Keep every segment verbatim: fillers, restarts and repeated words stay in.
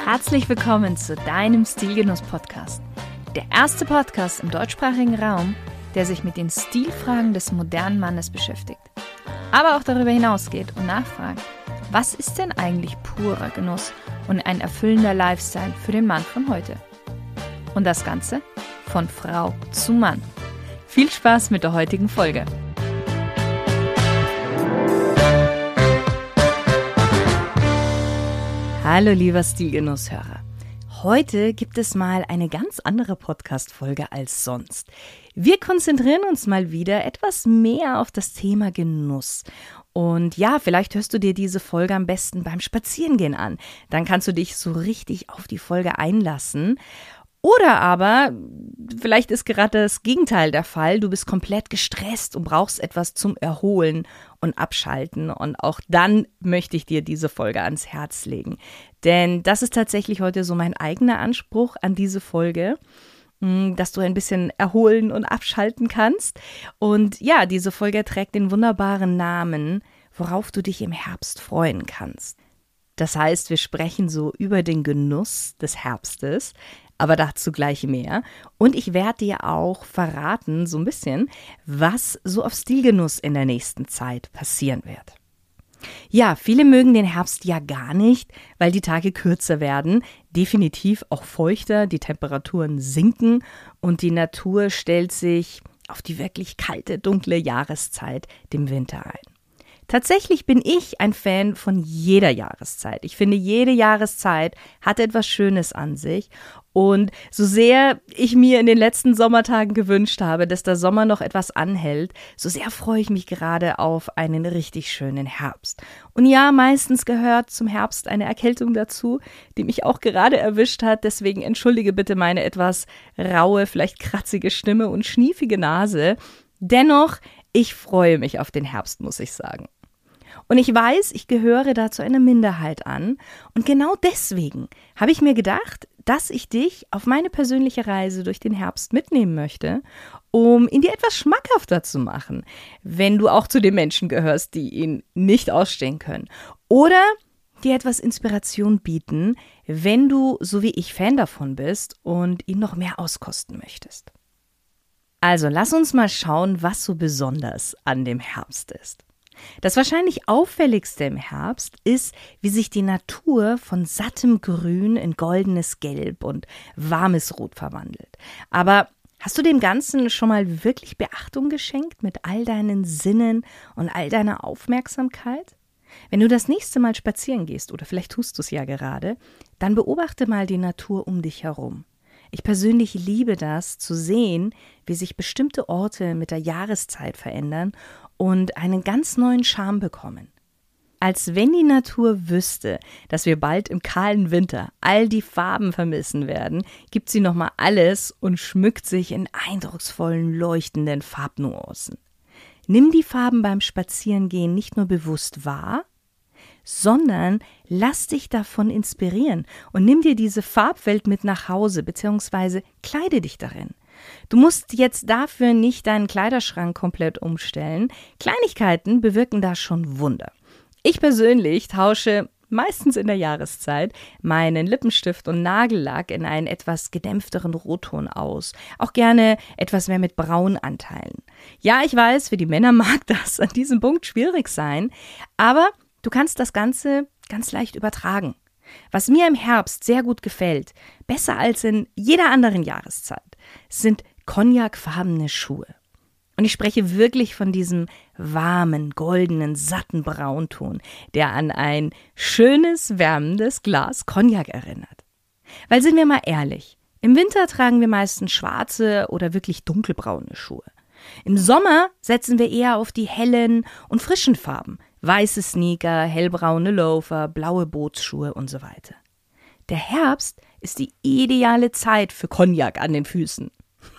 Herzlich willkommen zu deinem Stilgenuss-Podcast. Der erste Podcast im deutschsprachigen Raum, der sich mit den Stilfragen des modernen Mannes beschäftigt. Aber auch darüber hinausgeht und nachfragt, was ist denn eigentlich purer Genuss und ein erfüllender Lifestyle für den Mann von heute? Und das Ganze von Frau zu Mann. Viel Spaß mit der heutigen Folge. Hallo lieber Stilgenusshörer. Heute gibt es mal eine ganz andere Podcast-Folge als sonst. Wir konzentrieren uns mal wieder etwas mehr auf das Thema Genuss. Und ja, vielleicht hörst du dir diese Folge am besten beim Spazierengehen an. Dann kannst du dich so richtig auf die Folge einlassen. Oder aber, vielleicht ist gerade das Gegenteil der Fall, du bist komplett gestresst und brauchst etwas zum Erholen und Abschalten. Und auch dann möchte ich dir diese Folge ans Herz legen. Denn das ist tatsächlich heute so mein eigener Anspruch an diese Folge, dass du ein bisschen erholen und abschalten kannst. Und ja, diese Folge trägt den wunderbaren Namen, worauf du dich im Herbst freuen kannst. Das heißt, wir sprechen so über den Genuss des Herbstes, aber dazu gleich mehr. Und ich werde dir auch verraten, so ein bisschen, was so auf Stilgenuss in der nächsten Zeit passieren wird. Ja, viele mögen den Herbst ja gar nicht, weil die Tage kürzer werden, definitiv auch feuchter, die Temperaturen sinken und die Natur stellt sich auf die wirklich kalte, dunkle Jahreszeit, dem Winter ein. Tatsächlich bin ich ein Fan von jeder Jahreszeit. Ich finde, jede Jahreszeit hat etwas Schönes an sich. Und so sehr ich mir in den letzten Sommertagen gewünscht habe, dass der Sommer noch etwas anhält, so sehr freue ich mich gerade auf einen richtig schönen Herbst. Und ja, meistens gehört zum Herbst eine Erkältung dazu, die mich auch gerade erwischt hat. Deswegen entschuldige bitte meine etwas raue, vielleicht kratzige Stimme und schniefige Nase. Dennoch, ich freue mich auf den Herbst, muss ich sagen. Und ich weiß, ich gehöre da zu einer Minderheit an. Und genau deswegen habe ich mir gedacht, dass ich dich auf meine persönliche Reise durch den Herbst mitnehmen möchte, um ihn dir etwas schmackhafter zu machen, wenn du auch zu den Menschen gehörst, die ihn nicht ausstehen können. Oder dir etwas Inspiration bieten, wenn du, so wie ich, Fan davon bist und ihn noch mehr auskosten möchtest. Also lass uns mal schauen, was so besonders an dem Herbst ist. Das wahrscheinlich auffälligste im Herbst ist, wie sich die Natur von sattem Grün in goldenes Gelb und warmes Rot verwandelt. Aber hast du dem Ganzen schon mal wirklich Beachtung geschenkt mit all deinen Sinnen und all deiner Aufmerksamkeit? Wenn du das nächste Mal spazieren gehst, oder vielleicht tust du es ja gerade, dann beobachte mal die Natur um dich herum. Ich persönlich liebe das, zu sehen, wie sich bestimmte Orte mit der Jahreszeit verändern und einen ganz neuen Charme bekommen. Als wenn die Natur wüsste, dass wir bald im kahlen Winter all die Farben vermissen werden, gibt sie nochmal alles und schmückt sich in eindrucksvollen, leuchtenden Farbnuancen. Nimm die Farben beim Spazierengehen nicht nur bewusst wahr, sondern lass dich davon inspirieren und nimm dir diese Farbwelt mit nach Hause bzw. kleide dich darin. Du musst jetzt dafür nicht deinen Kleiderschrank komplett umstellen. Kleinigkeiten bewirken da schon Wunder. Ich persönlich tausche meistens in der Jahreszeit meinen Lippenstift und Nagellack in einen etwas gedämpfteren Rotton aus. Auch gerne etwas mehr mit Braunanteilen. Ja, ich weiß, für die Männer mag das an diesem Punkt schwierig sein, aber du kannst das Ganze ganz leicht übertragen. Was mir im Herbst sehr gut gefällt, besser als in jeder anderen Jahreszeit, sind cognacfarbene Schuhe. Und ich spreche wirklich von diesem warmen, goldenen, satten Braunton, der an ein schönes, wärmendes Glas Cognac erinnert. Weil, sind wir mal ehrlich, im Winter tragen wir meistens schwarze oder wirklich dunkelbraune Schuhe. Im Sommer setzen wir eher auf die hellen und frischen Farben, weiße Sneaker, hellbraune Loafer, blaue Bootsschuhe und so weiter. Der Herbst ist die ideale Zeit für Cognac an den Füßen.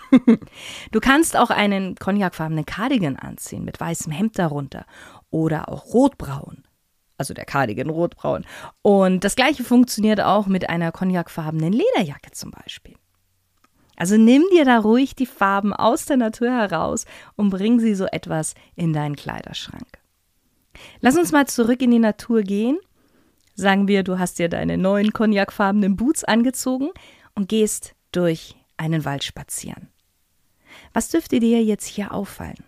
Du kannst auch einen cognacfarbenen Cardigan anziehen mit weißem Hemd darunter oder auch rotbraun, also der Cardigan rotbraun. Und das gleiche funktioniert auch mit einer cognacfarbenen Lederjacke zum Beispiel. Also nimm dir da ruhig die Farben aus der Natur heraus und bring sie so etwas in deinen Kleiderschrank. Lass uns mal zurück in die Natur gehen. Sagen wir, du hast dir deine neuen cognacfarbenen Boots angezogen und gehst durch einen Wald spazieren. Was dürfte dir jetzt hier auffallen?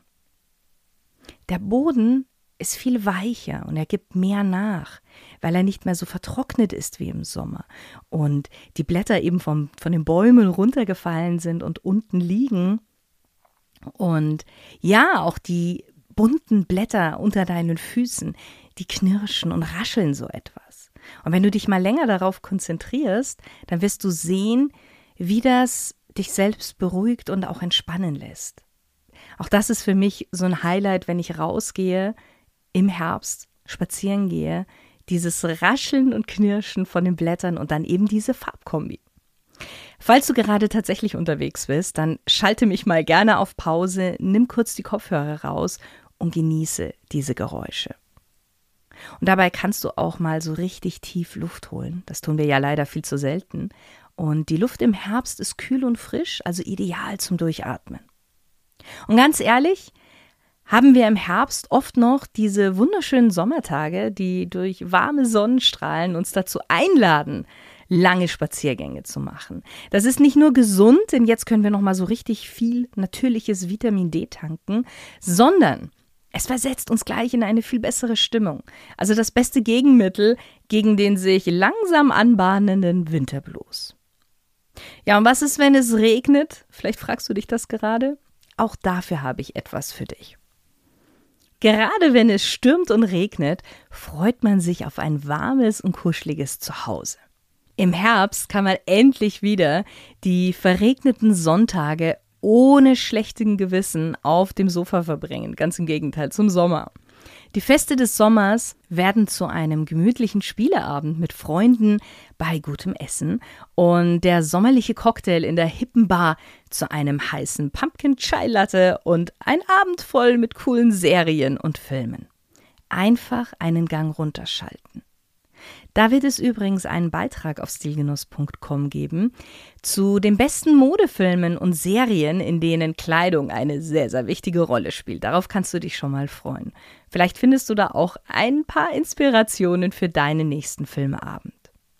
Der Boden ist viel weicher und er gibt mehr nach, weil er nicht mehr so vertrocknet ist wie im Sommer und die Blätter eben vom, von den Bäumen runtergefallen sind und unten liegen. Und ja, auch die bunten Blätter unter deinen Füßen, die knirschen und rascheln so etwas. Und wenn du dich mal länger darauf konzentrierst, dann wirst du sehen, wie das dich selbst beruhigt und auch entspannen lässt. Auch das ist für mich so ein Highlight, wenn ich rausgehe, im Herbst spazieren gehe, dieses Rascheln und Knirschen von den Blättern und dann eben diese Farbkombi. Falls du gerade tatsächlich unterwegs bist, dann schalte mich mal gerne auf Pause, nimm kurz die Kopfhörer raus und genieße diese Geräusche. Und dabei kannst du auch mal so richtig tief Luft holen. Das tun wir ja leider viel zu selten. Und die Luft im Herbst ist kühl und frisch, also ideal zum Durchatmen. Und ganz ehrlich, haben wir im Herbst oft noch diese wunderschönen Sommertage, die durch warme Sonnenstrahlen uns dazu einladen, lange Spaziergänge zu machen. Das ist nicht nur gesund, denn jetzt können wir noch mal so richtig viel natürliches Vitamin D tanken, sondern es versetzt uns gleich in eine viel bessere Stimmung. Also das beste Gegenmittel gegen den sich langsam anbahnenden Winterblues. Ja, und was ist, wenn es regnet? Vielleicht fragst du dich das gerade. Auch dafür habe ich etwas für dich. Gerade wenn es stürmt und regnet, freut man sich auf ein warmes und kuscheliges Zuhause. Im Herbst kann man endlich wieder die verregneten Sonntage ohne schlechten Gewissen auf dem Sofa verbringen. Ganz im Gegenteil, zum Sommer. Die Feste des Sommers werden zu einem gemütlichen Spieleabend mit Freunden bei gutem Essen und der sommerliche Cocktail in der hippen Bar zu einem heißen Pumpkin Chai Latte und ein Abend voll mit coolen Serien und Filmen. Einfach einen Gang runterschalten. Da wird es übrigens einen Beitrag auf stilgenuss punkt com geben zu den besten Modefilmen und Serien, in denen Kleidung eine sehr, sehr wichtige Rolle spielt. Darauf kannst du dich schon mal freuen. Vielleicht findest du da auch ein paar Inspirationen für deinen nächsten Filmeabend.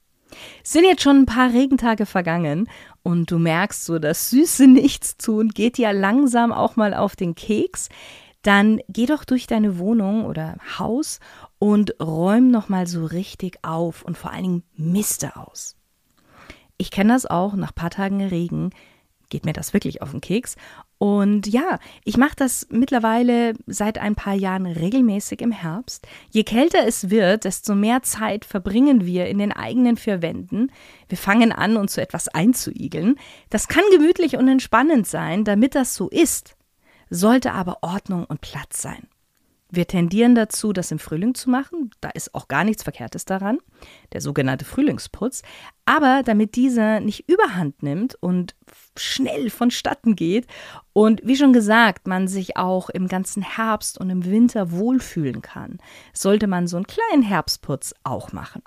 Es sind jetzt schon ein paar Regentage vergangen und du merkst so, das süße Nichtstun geht ja langsam auch mal auf den Keks. Dann geh doch durch deine Wohnung oder Haus und räum nochmal so richtig auf und vor allen Dingen miste aus. Ich kenne das auch, nach ein paar Tagen Regen geht mir das wirklich auf den Keks. Und ja, ich mache das mittlerweile seit ein paar Jahren regelmäßig im Herbst. Je kälter es wird, desto mehr Zeit verbringen wir in den eigenen vier Wänden. Wir fangen an, uns so etwas einzuigeln. Das kann gemütlich und entspannend sein, damit das so ist. Sollte aber Ordnung und Platz sein. Wir tendieren dazu, das im Frühling zu machen. Da ist auch gar nichts Verkehrtes daran, der sogenannte Frühlingsputz. Aber damit dieser nicht überhand nimmt und schnell vonstatten geht und wie schon gesagt, man sich auch im ganzen Herbst und im Winter wohlfühlen kann, sollte man so einen kleinen Herbstputz auch machen.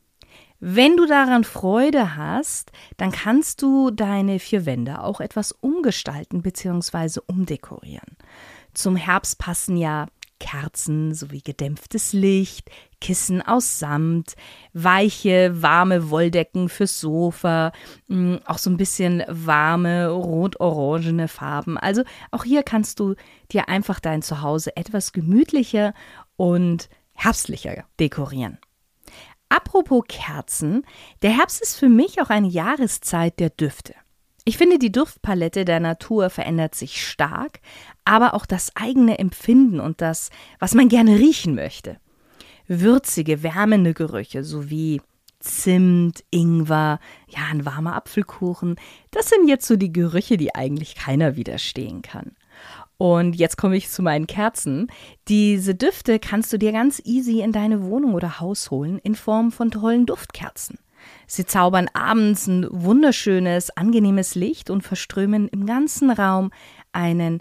Wenn du daran Freude hast, dann kannst du deine vier Wände auch etwas umgestalten bzw. umdekorieren. Zum Herbst passen ja Kerzen sowie gedämpftes Licht, Kissen aus Samt, weiche, warme Wolldecken fürs Sofa, auch so ein bisschen warme, rot-orangene Farben. Also auch hier kannst du dir einfach dein Zuhause etwas gemütlicher und herbstlicher dekorieren. Apropos Kerzen, der Herbst ist für mich auch eine Jahreszeit der Düfte. Ich finde, die Duftpalette der Natur verändert sich stark, aber auch das eigene Empfinden und das, was man gerne riechen möchte. Würzige, wärmende Gerüche sowie Zimt, Ingwer, ja, ein warmer Apfelkuchen, das sind jetzt so die Gerüche, die eigentlich keiner widerstehen kann. Und jetzt komme ich zu meinen Kerzen. Diese Düfte kannst du dir ganz easy in deine Wohnung oder Haus holen in Form von tollen Duftkerzen. Sie zaubern abends ein wunderschönes, angenehmes Licht und verströmen im ganzen Raum einen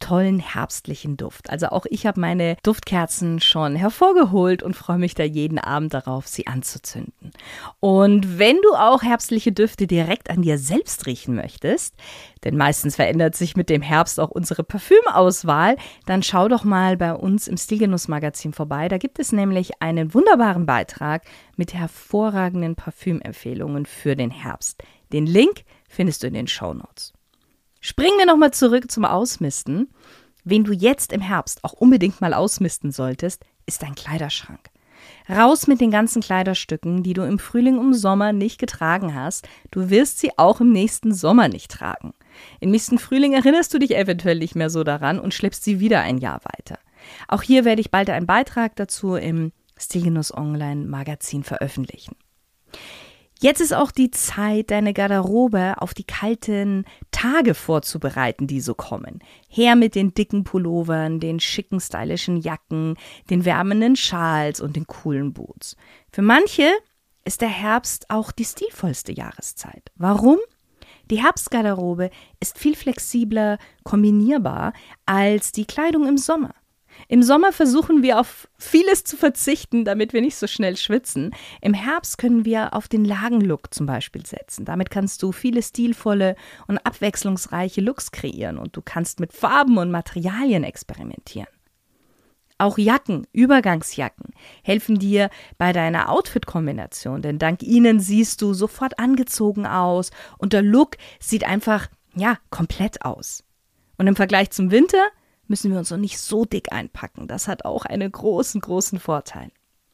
tollen herbstlichen Duft. Also auch ich habe meine Duftkerzen schon hervorgeholt und freue mich da jeden Abend darauf, sie anzuzünden. Und wenn du auch herbstliche Düfte direkt an dir selbst riechen möchtest, denn meistens verändert sich mit dem Herbst auch unsere Parfümauswahl, dann schau doch mal bei uns im Stilgenuss-Magazin vorbei. Da gibt es nämlich einen wunderbaren Beitrag mit hervorragenden Parfümempfehlungen für den Herbst. Den Link findest du in den Shownotes. Springen wir nochmal zurück zum Ausmisten. Wen du jetzt im Herbst auch unbedingt mal ausmisten solltest, ist dein Kleiderschrank. Raus mit den ganzen Kleiderstücken, die du im Frühling und Sommer nicht getragen hast. Du wirst sie auch im nächsten Sommer nicht tragen. Im nächsten Frühling erinnerst du dich eventuell nicht mehr so daran und schleppst sie wieder ein Jahr weiter. Auch hier werde ich bald einen Beitrag dazu im Stilgenuss Online Magazin veröffentlichen. Jetzt ist auch die Zeit, deine Garderobe auf die kalten Tage vorzubereiten, die so kommen. Her mit den dicken Pullovern, den schicken, stylischen Jacken, den wärmenden Schals und den coolen Boots. Für manche ist der Herbst auch die stilvollste Jahreszeit. Warum? Die Herbstgarderobe ist viel flexibler kombinierbar als die Kleidung im Sommer. Im Sommer versuchen wir auf vieles zu verzichten, damit wir nicht so schnell schwitzen. Im Herbst können wir auf den Lagenlook zum Beispiel setzen. Damit kannst du viele stilvolle und abwechslungsreiche Looks kreieren und du kannst mit Farben und Materialien experimentieren. Auch Jacken, Übergangsjacken, helfen dir bei deiner Outfit-Kombination, denn dank ihnen siehst du sofort angezogen aus und der Look sieht einfach, ja, komplett aus. Und im Vergleich zum Winter müssen wir uns noch nicht so dick einpacken. Das hat auch einen großen, großen Vorteil.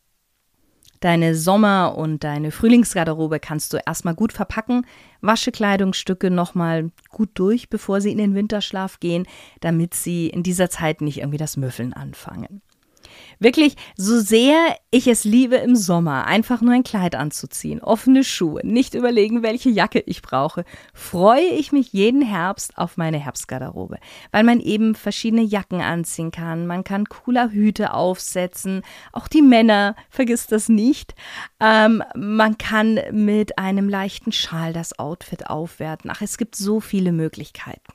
Deine Sommer- und deine Frühlingsgarderobe kannst du erstmal gut verpacken. Wasche Kleidungsstücke nochmal gut durch, bevor sie in den Winterschlaf gehen, damit sie in dieser Zeit nicht irgendwie das Müffeln anfangen. Wirklich, so sehr ich es liebe im Sommer, einfach nur ein Kleid anzuziehen, offene Schuhe, nicht überlegen, welche Jacke ich brauche, freue ich mich jeden Herbst auf meine Herbstgarderobe, weil man eben verschiedene Jacken anziehen kann, man kann cooler Hüte aufsetzen, auch die Männer, vergiss das nicht, ähm, man kann mit einem leichten Schal das Outfit aufwerten, ach, es gibt so viele Möglichkeiten.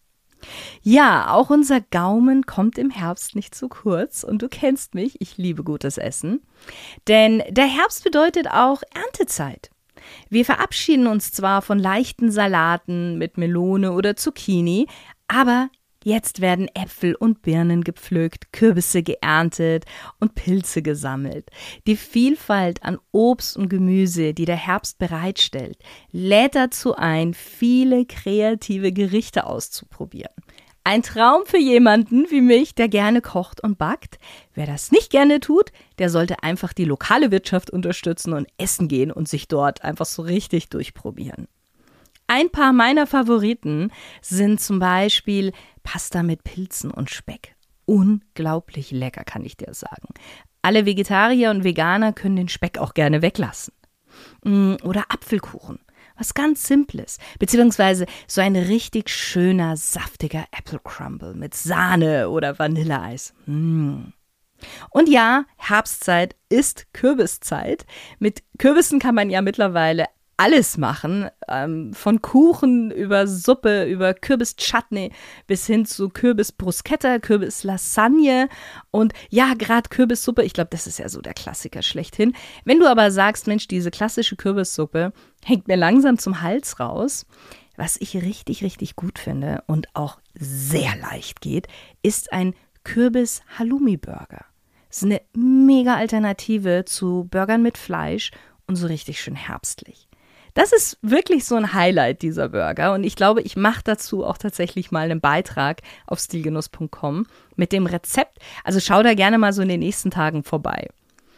Ja, auch unser Gaumen kommt im Herbst nicht zu kurz und du kennst mich, ich liebe gutes Essen, denn der Herbst bedeutet auch Erntezeit. Wir verabschieden uns zwar von leichten Salaten mit Melone oder Zucchini, aber jetzt werden Äpfel und Birnen gepflückt, Kürbisse geerntet und Pilze gesammelt. Die Vielfalt an Obst und Gemüse, die der Herbst bereitstellt, lädt dazu ein, viele kreative Gerichte auszuprobieren. Ein Traum für jemanden wie mich, der gerne kocht und backt. Wer das nicht gerne tut, der sollte einfach die lokale Wirtschaft unterstützen und essen gehen und sich dort einfach so richtig durchprobieren. Ein paar meiner Favoriten sind zum Beispiel Pasta mit Pilzen und Speck. Unglaublich lecker, kann ich dir sagen. Alle Vegetarier und Veganer können den Speck auch gerne weglassen. Oder Apfelkuchen, was ganz Simples. Beziehungsweise so ein richtig schöner, saftiger Apple Crumble mit Sahne oder Vanilleeis. Mm. Und ja, Herbstzeit ist Kürbiszeit. Mit Kürbissen kann man ja mittlerweile alles machen, ähm, von Kuchen über Suppe, über Kürbis-Chutney bis hin zu Kürbis-Bruschetta, Kürbis-Lasagne und ja, gerade Kürbissuppe, ich glaube, das ist ja so der Klassiker schlechthin. Wenn du aber sagst, Mensch, diese klassische Kürbissuppe hängt mir langsam zum Hals raus, was ich richtig, richtig gut finde und auch sehr leicht geht, ist ein Kürbis-Halloumi-Burger. Das ist eine mega Alternative zu Burgern mit Fleisch und so richtig schön herbstlich. Das ist wirklich so ein Highlight dieser Burger und ich glaube, ich mache dazu auch tatsächlich mal einen Beitrag auf stilgenuss punkt com mit dem Rezept. Also schau da gerne mal so in den nächsten Tagen vorbei.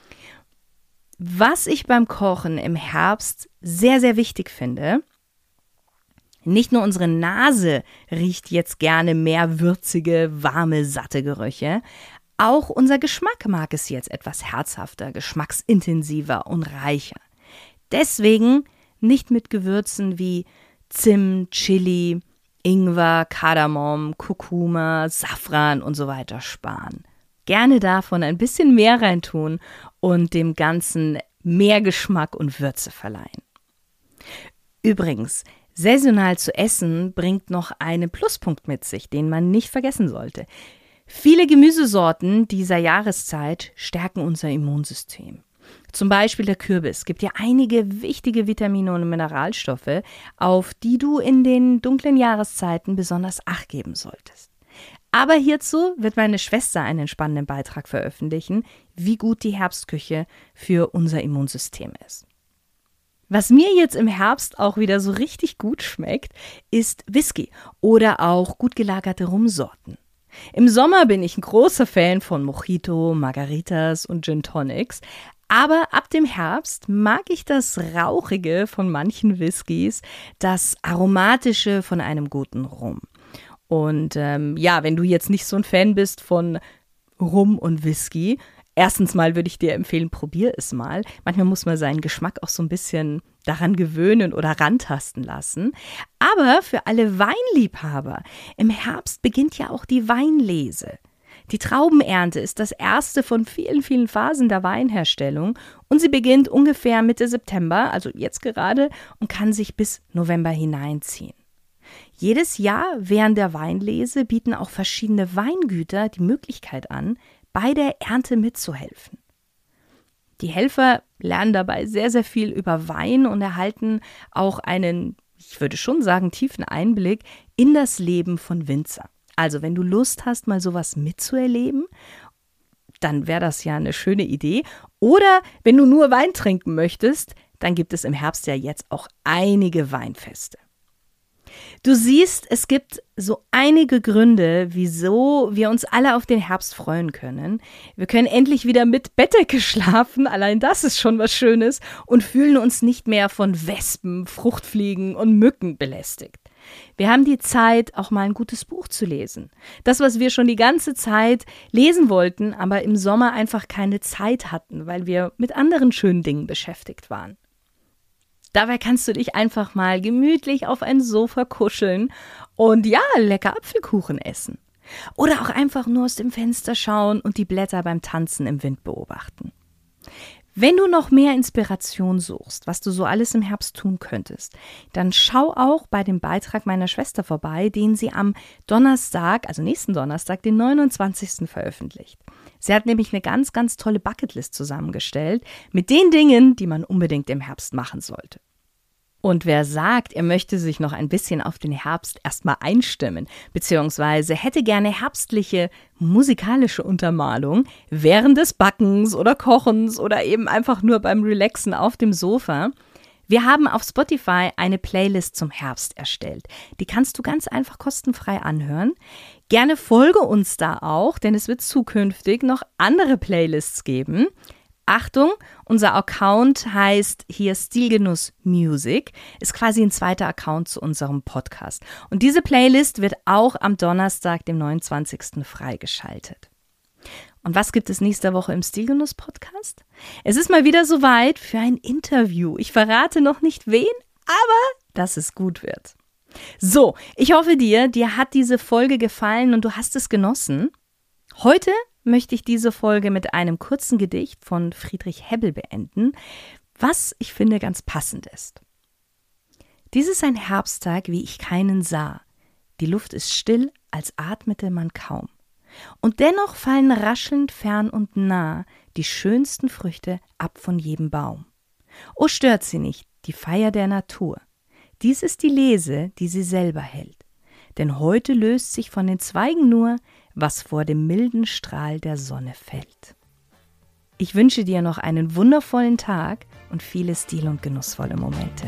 Was ich beim Kochen im Herbst sehr, sehr wichtig finde, nicht nur unsere Nase riecht jetzt gerne mehr würzige, warme, satte Gerüche, auch unser Geschmack mag es jetzt etwas herzhafter, geschmacksintensiver und reicher. Deswegen nicht mit Gewürzen wie Zimt, Chili, Ingwer, Kardamom, Kurkuma, Safran und so weiter sparen. Gerne davon ein bisschen mehr reintun und dem Ganzen mehr Geschmack und Würze verleihen. Übrigens, Saisonal zu essen bringt noch einen Pluspunkt mit sich, den man nicht vergessen sollte. Viele Gemüsesorten dieser Jahreszeit stärken unser Immunsystem. Zum Beispiel der Kürbis gibt dir einige wichtige Vitamine und Mineralstoffe, auf die du in den dunklen Jahreszeiten besonders Acht geben solltest. Aber hierzu wird meine Schwester einen spannenden Beitrag veröffentlichen, wie gut die Herbstküche für unser Immunsystem ist. Was mir jetzt im Herbst auch wieder so richtig gut schmeckt, ist Whisky oder auch gut gelagerte Rumsorten. Im Sommer bin ich ein großer Fan von Mojito, Margaritas und Gin Tonics, aber ab dem Herbst mag ich das Rauchige von manchen Whiskys, das Aromatische von einem guten Rum. Und ähm, ja, wenn du jetzt nicht so ein Fan bist von Rum und Whisky, erstens mal würde ich dir empfehlen, probier es mal. Manchmal muss man seinen Geschmack auch so ein bisschen daran gewöhnen oder rantasten lassen. Aber für alle Weinliebhaber, im Herbst beginnt ja auch die Weinlese. Die Traubenernte ist das erste von vielen, vielen Phasen der Weinherstellung und sie beginnt ungefähr Mitte September, also jetzt gerade, und kann sich bis November hineinziehen. Jedes Jahr während der Weinlese bieten auch verschiedene Weingüter die Möglichkeit an, bei der Ernte mitzuhelfen. Die Helfer lernen dabei sehr, sehr viel über Wein und erhalten auch einen, ich würde schon sagen, tiefen Einblick in das Leben von Winzer. Also wenn du Lust hast, mal sowas mitzuerleben, dann wäre das ja eine schöne Idee. Oder wenn du nur Wein trinken möchtest, dann gibt es im Herbst ja jetzt auch einige Weinfeste. Du siehst, es gibt so einige Gründe, wieso wir uns alle auf den Herbst freuen können. Wir können endlich wieder mit Bettdecke schlafen, allein das ist schon was Schönes, und fühlen uns nicht mehr von Wespen, Fruchtfliegen und Mücken belästigt. Wir haben die Zeit, auch mal ein gutes Buch zu lesen. Das, was wir schon die ganze Zeit lesen wollten, aber im Sommer einfach keine Zeit hatten, weil wir mit anderen schönen Dingen beschäftigt waren. Dabei kannst du dich einfach mal gemütlich auf ein Sofa kuscheln und ja, lecker Apfelkuchen essen. Oder auch einfach nur aus dem Fenster schauen und die Blätter beim Tanzen im Wind beobachten. Wenn du noch mehr Inspiration suchst, was du so alles im Herbst tun könntest, dann schau auch bei dem Beitrag meiner Schwester vorbei, den sie am Donnerstag, also nächsten Donnerstag, den neunundzwanzigsten veröffentlicht. Sie hat nämlich eine ganz, ganz tolle Bucketlist zusammengestellt mit den Dingen, die man unbedingt im Herbst machen sollte. Und wer sagt, er möchte sich noch ein bisschen auf den Herbst erstmal einstimmen, beziehungsweise hätte gerne herbstliche musikalische Untermalung während des Backens oder Kochens oder eben einfach nur beim Relaxen auf dem Sofa, wir haben auf Spotify eine Playlist zum Herbst erstellt. Die kannst du ganz einfach kostenfrei anhören. Gerne folge uns da auch, denn es wird zukünftig noch andere Playlists geben. Achtung, unser Account heißt hier Stilgenuss Music, ist quasi ein zweiter Account zu unserem Podcast. Und diese Playlist wird auch am Donnerstag, dem neunundzwanzigsten freigeschaltet. Und was gibt es nächste Woche im Stilgenuss-Podcast? Es ist mal wieder soweit für ein Interview. Ich verrate noch nicht wen, aber dass es gut wird. So, ich hoffe dir, dir hat diese Folge gefallen und du hast es genossen. Heute möchte ich diese Folge mit einem kurzen Gedicht von Friedrich Hebbel beenden, was ich finde ganz passend ist. Dies ist ein Herbsttag, wie ich keinen sah. Die Luft ist still, als atmete man kaum. Und dennoch fallen raschelnd fern und nah die schönsten Früchte ab von jedem Baum. O stört sie nicht, die Feier der Natur. Dies ist die Lese, die sie selber hält. Denn heute löst sich von den Zweigen nur, was vor dem milden Strahl der Sonne fällt. Ich wünsche dir noch einen wundervollen Tag und viele stil- und genussvolle Momente.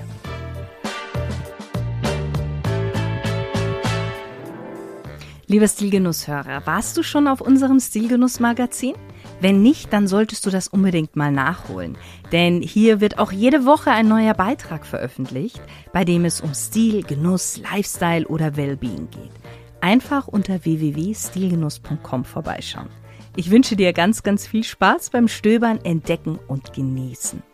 Lieber Stilgenusshörer, warst du schon auf unserem Stilgenuss-Magazin? Wenn nicht, dann solltest du das unbedingt mal nachholen. Denn hier wird auch jede Woche ein neuer Beitrag veröffentlicht, bei dem es um Stil, Genuss, Lifestyle oder Wellbeing geht. Einfach unter w w w punkt stilgenuss punkt com vorbeischauen. Ich wünsche dir ganz, ganz viel Spaß beim Stöbern, Entdecken und Genießen.